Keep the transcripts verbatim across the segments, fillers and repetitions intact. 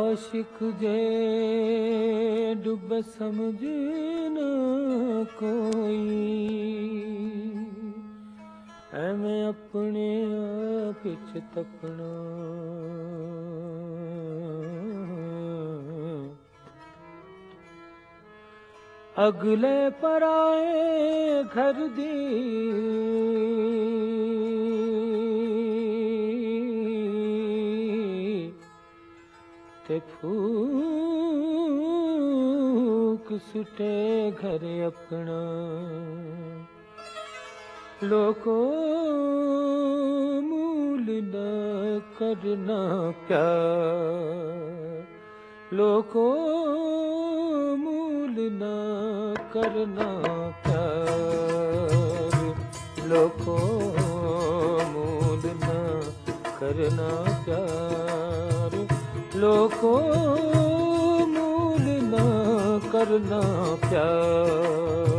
आशिक जे डुब समझ न कोई, एवें अपने आप च तपना। अगले पराए घर दी ते फूक सुटे घर अपना। लोको मूल न करना प्यार, लोको मूल न करना प्यार, लोको मूल न करना प्यार, लोको मूल न करना प्यार।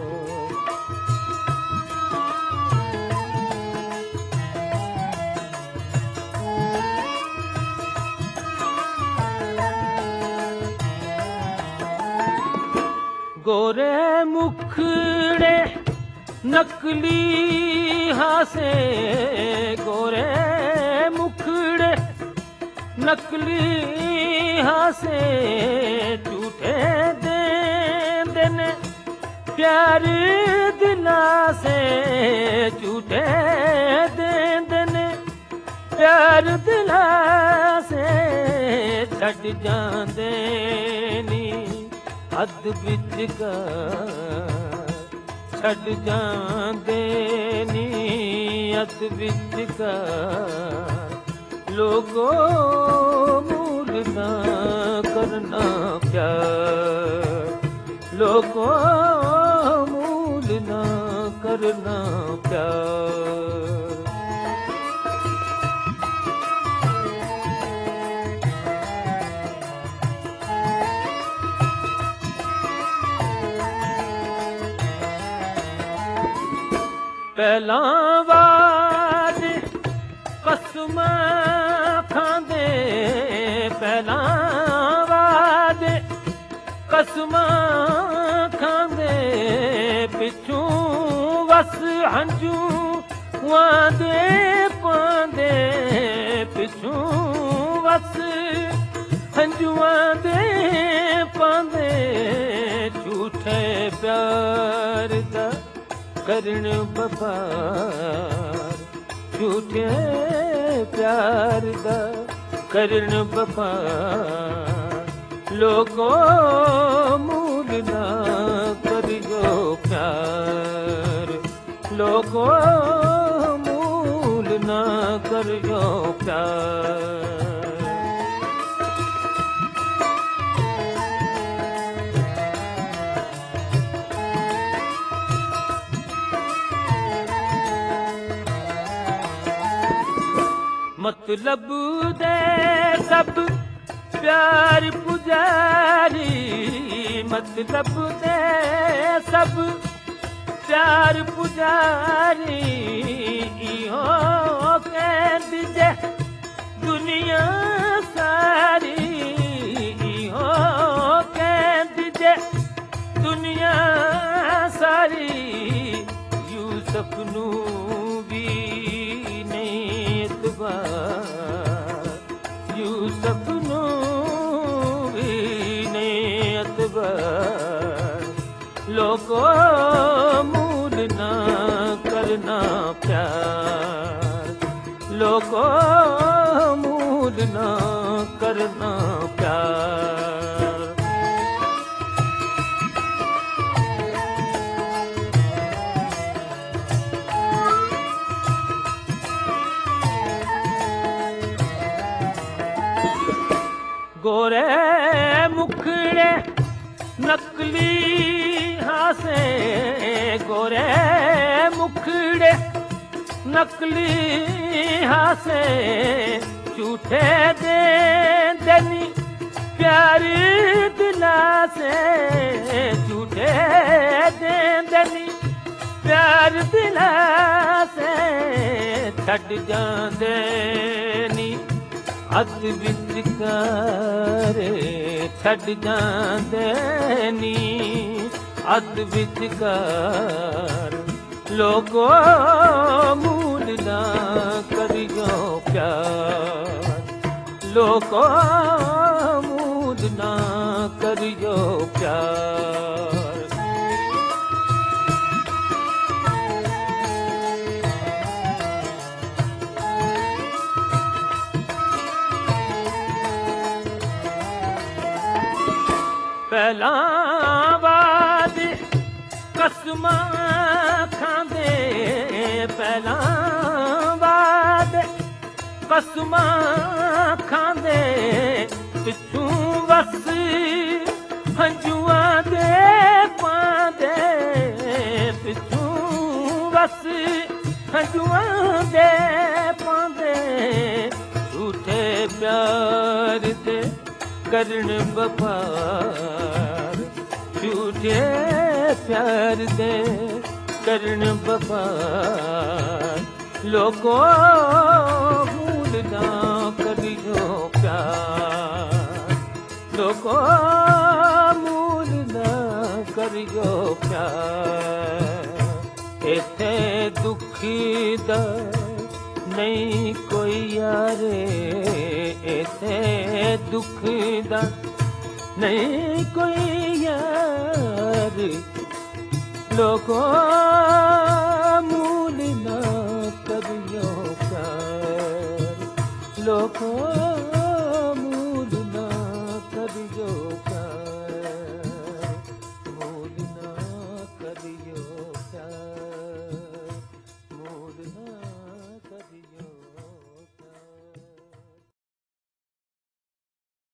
गोरे मुखड़े नकली हासे, गोरे मुखड़े नकली हासे, झूठे दे देने प्यार दिला से, झूठे दे देने प्यार दिला से, छड़ जांदे नी हद विचकार, छड़ जांदे नी हद विचकार। लोगो मूल ना करना प्यार, लोगो मूल ना करना प्यार। पहला वाद कसम खांदे, पहला वाद कसम खांदे, पिछू वस हंजू वादे पांदे, पिछू वस हंजुआ दे पांदे। झूठे प्यार दा करण बपार, झूठे प्यार दा करण बपार। लोगो मूल ना करियो प्यार, लोगो मूल ना करियो प्यार। मतलब दे सब प्यार पुजारी, मतलब दे सब प्यार पुजारी। इहो कहंद जे दुनिया सारी, इहो कहंद जे दुनिया सारी। यूसुफ नू भी यूसुफ नू भी ने अतबार। लोगो मूल ना करना प्यार, लोगो मूल ना करना प्यार। गोरे मुखड़े नकली हासे, गोरे मुखड़े नकली हासे। झूठे दे देनी प्यार दिला से, झूठे दे देनी प्यार दिला से। छड़ जांदे नी ਅੱਧ ਵਿਚਕਾਰੇ ਛੱਡ ਜਾਂਦੇ ਨੀ ਅੱਧ ਵਿਚਕਾਰ ਲੋਕੋ ਮੂਲ ਨਾ ਕਰਿਓ ਪਿਆਰ ਲੋਕੋ ਮੂਲ ਨਾ ਕਰਿਓ ਪਿਆਰ ਪਹਿਲਾਂ ਬਾਦ ਕਸਮਾਂ ਖਾਂਦੇ ਪਹਿਲਾਂ ਬਾਦ ਕਸਮਾਂ ਖਾਂਦੇ ਪਿੱਛੋਂ ਵਸ ਹੰਝੂਆਂ ਦੇ ਪਾਂਦੇ ਪਿੱਛੋਂ ਵਸ ਹੰਝੂਆਂ ਦੇ ਪਾਂਦੇ ਝੂਠੇ ਪਿਆਰ ਦੇ ਕਰਨ ਵਪਾਰ ਝੂਠੇ ਪਿਆਰ ਦੇ ਕਰਨ ਵਪਾਰ ਲੋਕੋ ਭੂਲ ਨਾ ਕਰਿਓ ਪਿਆਰ ਲੋਕੋ ਭੂਲ ਨਾ ਕਰਿਓ ਪਿਆਰ ਇੱਥੇ ਦੁਖੀ ਦਾ ਨਹੀਂ ਕੋਈ ਯਾਰੇ ਇੱਥੇ ਦੁੱਖ ਦਾ ਨਹੀਂ ਕੋਈ ਯਾਰ ਲੋਕੋ ਮੂਲ ਨਾ ਕਰਿਓ ਪਿਆਰ ਲੋਕੋ